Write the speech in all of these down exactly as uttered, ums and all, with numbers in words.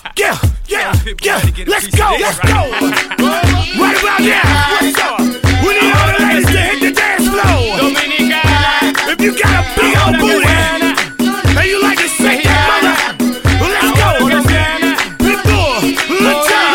Yeah, yeah, yeah. Let's go, let's go. Right about now. What's up? We need all the ladies to hit the dance floor. Dominicana. If you got a big old booty and you like to shake that mother, well, let's go. Pitbull, let's go.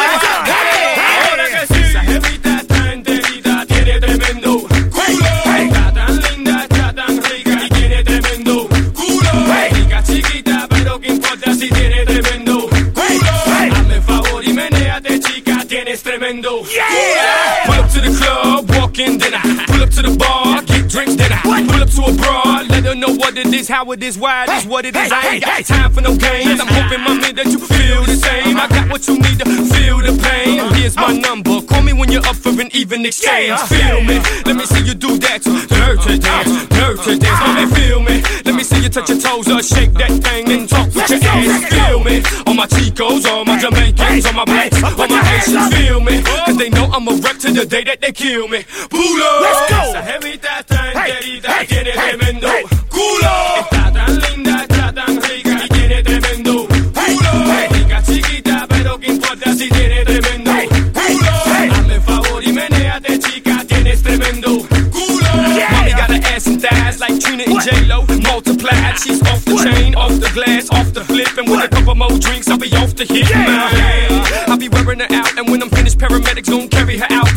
Ahora que sí, esa jevita está enterita, tiene tremendo culo. Está tan linda, está tan rica y tiene tremendo culo. Rica chiquita, pero qué importa si tiene tremendo culo. Hazme favor y menéate, chica, tienes tremendo culo. Pull up to the club, walk in, then I pull up to the bar, get drinks, then I pull up to a broad, let her know what it is, how it is, why it is, what it is. I ain't got time for no games. I'm hoping, my man, that you feel the same. I got what you need to feel the pain. Here's my number. Call me when you're up for an even exchange. Feel me. Let me see you do that. Dirty dance, dirty dance. Let me feel me. Let me see you touch your toes or shake that thing and talk with your ass. Feel me. All my Chicos, all my Jamaicans, all my blacks, all my Haitians. Feel me. Cause they know I'm a wreck to the day that they kill me. Pulo. Let's go. Esa jevita está enterita, tiene tremendo culo. Está tan linda, está tan rica y tiene tremendo culo. Rica chiquita, pero qué importa si tiene tremendo culo. Hazme favor y menéate, chica, tienes tremendo culo. Mommy got her ass and thighs like Trina and J-Lo multiplied. She's off the chain, off the glass, off the flip, and with a couple more drinks, I'll be off the hit. I'll be wearing her out, and when I'm finished, paramedics gon' carry her out.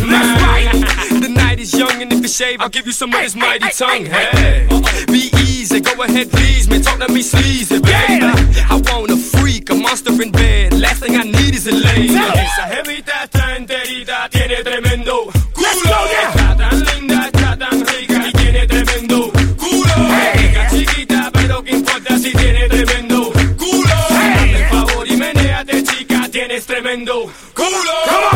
The night is young, and if you shave, I'll give you some of this mighty tongue. Hey, be easy, go ahead, please, man, talk to me sleazy, baby. I want a freak, a monster in bed. Last thing I need is a lady. Esa jevita está enterita, tiene tremendo culo. Está tan linda, está tan rica y tiene tremendo culo. Rica chiquita, pero qué importa si tiene tremendo culo. Hazme favor y menéate, chica, tienes tremendo culo.